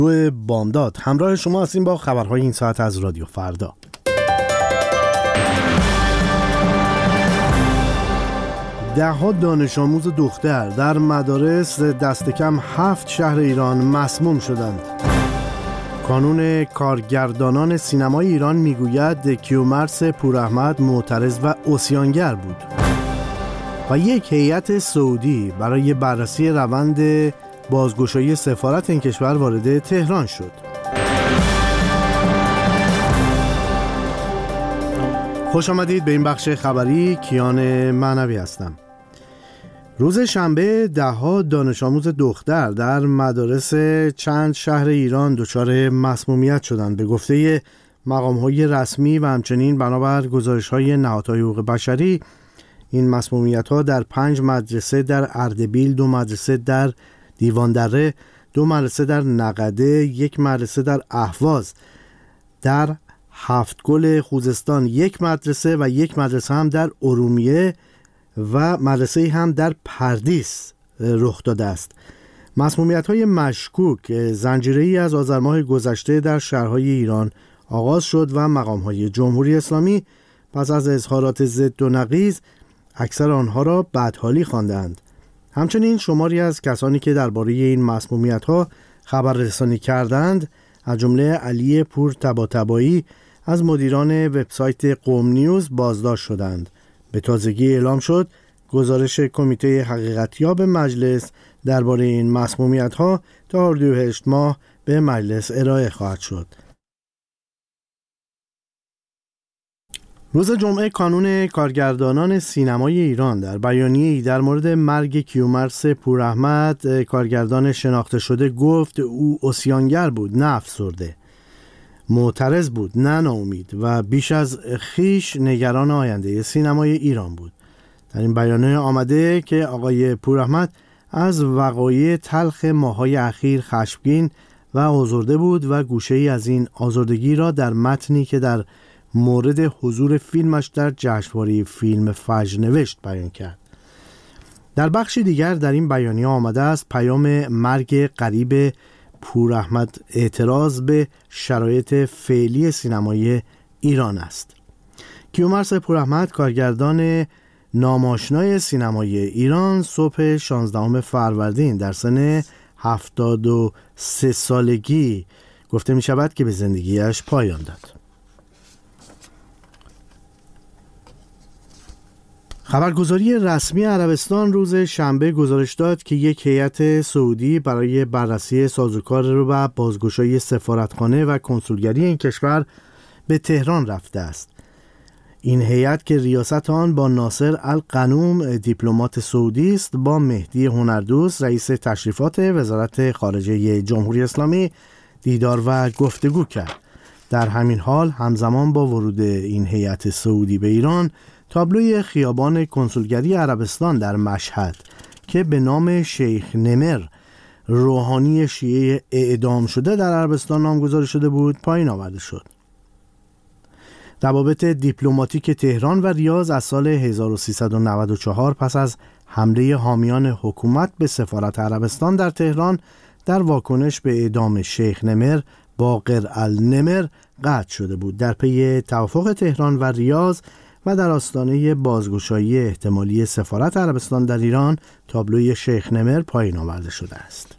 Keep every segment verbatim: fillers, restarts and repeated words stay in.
روی بامداد همراه شما هستیم با خبرهای این ساعت از رادیو فردا. ده ها دانش آموز دختر در مدارس دست کم هفت شهر ایران مسموم شدند. کانون کارگردانان سینمای ایران میگوید کیومرث پوراحمد معترض و عصیانگر بود. و یک هیئت سعودی برای بررسی روند بازگشایی سفارت این کشور وارد تهران شد. خوش آمدید به این بخش خبری. کیان معنوی هستم. روز شنبه ده‌ها دانش آموز دختر در مدارس چند شهر ایران دچار مسمومیت شدند. به گفته مقام‌های رسمی و همچنین بنابر گزارش‌های نهادهای حقوق بشری، این مسمومیت‌ها در پنج مدرسه در اردبیل، دو مدرسه در دیواندره، دو مدرسه در نقده، یک مدرسه در اهواز، در هفتگل خوزستان یک مدرسه و یک مدرسه هم در ارومیه و مدرسه هم در پردیس رخ داده است. مسمومیت‌های مشکوک زنجیره‌ای از آذر ماه گذشته در شهرهای ایران آغاز شد و مقام‌های جمهوری اسلامی پس از اظهارات ضد و نقیض اکثر آنها را بدحالی خواندند. همچنین شماری از کسانی که درباره این مسمومیت‌ها خبررسانی کردند، از جمله علی پور طباطبایی از مدیران وبسایت قم نیوز بازداشت شدند. به تازگی اعلام شد گزارش کمیته حقیقتیاب مجلس درباره این مسمومیت‌ها تا حدود هشت ماه به مجلس ارائه خواهد شد. روز جمعه کانون کارگردانان سینمای ایران در بیانیه‌ای در مورد مرگ کیومرث پوراحمد کارگردان شناخته شده گفت او عصیانگر بود نه افسرده، معترض بود نه ناامید و بیش از خویش نگران آینده سینمای ایران بود. در این بیانیه آمده که آقای پوراحمد از وقایع تلخ ماه‌های اخیر خشمگین و آزرده بود و گوشه‌ای از این آزردگی را در متنی که در مورد حضور فیلمش در جشنواره فیلم فجر نوشت بیان کرد. در بخش دیگر در این بیانیه آمده است پیام مرگ قریب پوراحمد اعتراض به شرایط فعلی سینمای ایران است. کیومرث پوراحمد کارگردان ناماشنای سینمای ایران صبح شانزدهم فروردین در سن هفتاد و سه سالگی گفته می شود که به زندگیش پایان داد. خبرگزاری رسمی عربستان روز شنبه گزارش داد که یک هیئت سعودی برای بررسی سازوکار و بازگشایی سفارتخانه و کنسولگری این کشور به تهران رفته است. این هیئت که ریاست آن با ناصر القنوم دیپلمات سعودی است با مهدی هنردوست رئیس تشریفات وزارت خارجه جمهوری اسلامی دیدار و گفتگو کرد. در همین حال همزمان با ورود این هیئت سعودی به ایران، تابلوی خیابان کنسولگری عربستان در مشهد که به نام شیخ نمر روحانی شیعه اعدام شده در عربستان نامگذاری شده بود پایین آورده شد. روابط دیپلماتیک تهران و ریاض از سال هزار و سیصد و نود و چهار پس از حمله حامیان حکومت به سفارت عربستان در تهران در واکنش به اعدام شیخ نمر باقر النمر قطع شده بود. در پی توافق تهران و ریاض و در آستانه بازگشایی احتمالی سفارت عربستان در ایران، تابلوی شیخ نمر پایین آورده شده است.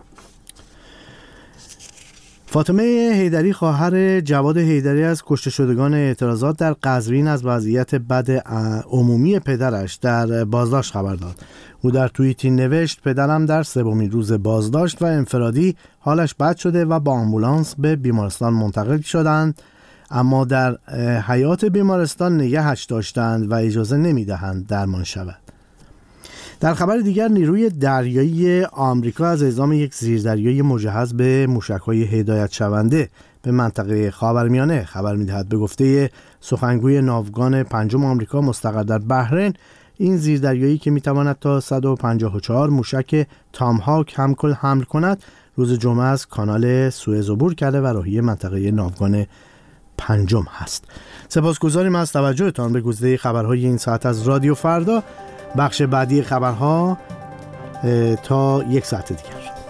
فاطمه حیدری خواهر جواد حیدری از کشته شدگان اعتراضات در قزوین از وضعیت بد عمومی پدرش در بازداشت خبر داد. او در توییتی نوشت پدرم در سومین روز بازداشت و انفرادی حالش بد شده و با آمبولانس به بیمارستان منتقل شدند، اما در حیات بیمارستان نگهش داشتند و اجازه نمیدهند درمان شود. در خبر دیگر نیروی دریایی آمریکا از اعزام یک زیردریایی مجهز به موشک‌های هدایت شونده به منطقه خاورمیانه خبر می‌دهد. به گفته سخنگوی ناوگان پنجم آمریکا مستقر در بحرین، این زیردریایی که می‌تواند تا صد و پنجاه و چهار موشک تامهاک همکل حمل کند، روز جمعه از کانال سوئز عبور کرده و راهی منطقه ناوگان پنجم هست. سپاسگزاریم از توجهتان به گزیده خبرهای این ساعت از رادیو فردا. بخش بعدی خبرها تا یک ساعت دیگر.